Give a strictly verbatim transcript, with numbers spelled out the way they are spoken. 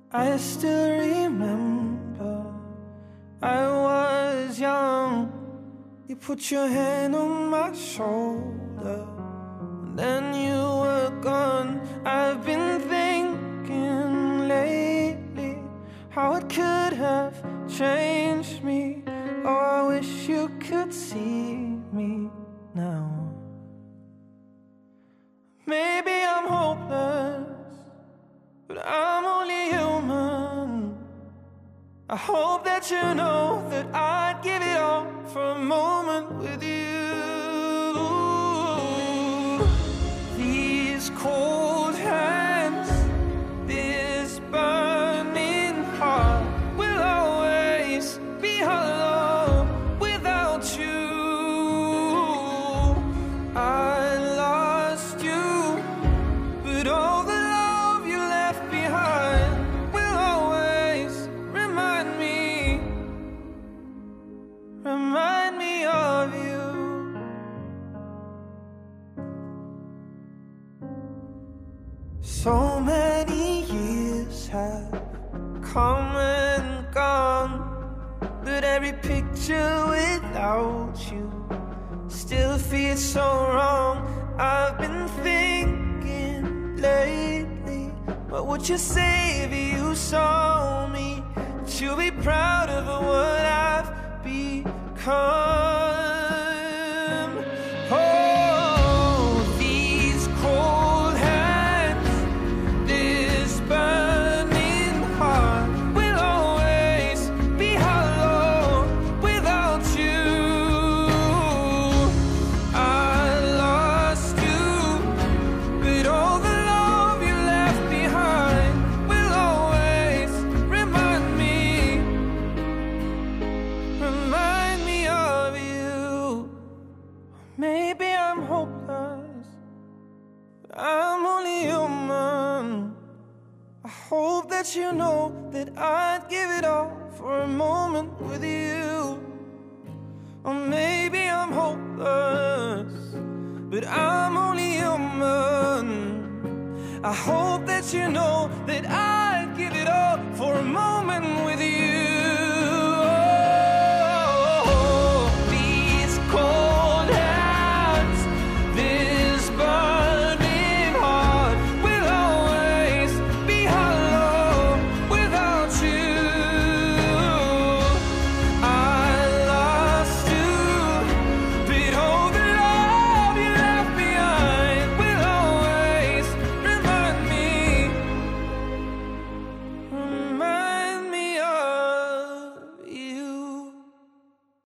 I still remember I was young. You put your hand on my shoulder, and then you were gone. I've been thinking lately how it could have changed me. Oh, I wish you could see me now. Maybe I'm hopeless, but I'm only human. I hope that you know that I'd give it all for a moment with you. These cold hands, this burning heart will always be hollow without you. I lost you, but all the love you left behind will always remind me, remind me of you. So many years have come and gone, but every picture without you still feels so wrong. I've been thinking lately, what would you say if you saw me? Would you be proud of what I've become? Oh, these cold hands, this burning heart will always be hollow without you. I lost you, but all the love you left behind will always remind me, remind me of you. Maybe I'm hopeless, but I'm only human. I hope that you know that I'd give it all for a moment with you. Or maybe I'm hopeless, but I'm only human. I hope that you know that I'd give it all for a moment with you.